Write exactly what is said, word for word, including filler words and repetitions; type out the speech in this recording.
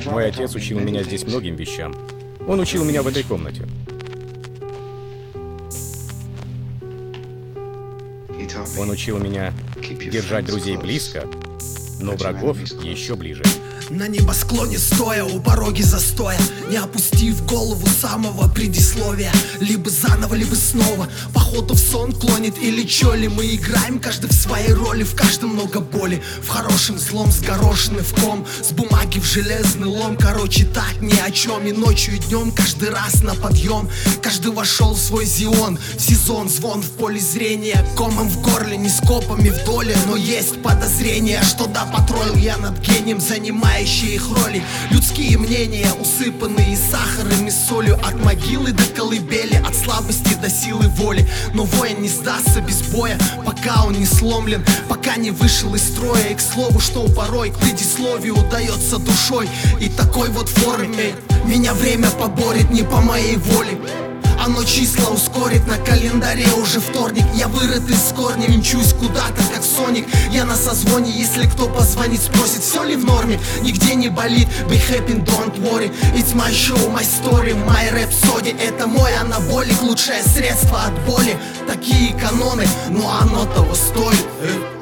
Мой отец учил меня здесь многим вещам. Он учил меня в этой комнате. Он учил меня держать друзей близко, но врагов еще ближе. На небосклоне стоя, у пороги застоя, не опустив голову самого предисловия. Либо заново, либо снова походу в сон клонит или чё ли. Мы играем каждый в своей роли, в каждом много боли. В хорошем злом сгорошенный в ком, с бумаги в железный лом. Короче так ни о чем, и ночью и днем каждый раз на подъем. Каждый вошел в свой зион, в сезон звон в поле зрения. Комом в горле, не скопами в доле, но есть подозрение, что да, потроил я над гением, занимая их роли. Людские мнения, усыпанные сахаром и солью. От могилы до колыбели, от слабости до силы воли. Но воин не сдастся без боя, пока он не сломлен, пока не вышел из строя. И к слову, что порой к предисловию удается душой. И такой вот форме меня время поборет не по моей воле. Оно числа ускорит, на календаре уже вторник. Я вырыт из корня, мчусь куда-то, как Соник. Я на созвоне, если кто позвонит, спросит, все ли в норме. Нигде не болит, be happy, don't worry. It's my show, my story, my rhapsody. Это мой анаболик, лучшее средство от боли. Такие каноны, но оно того стоит.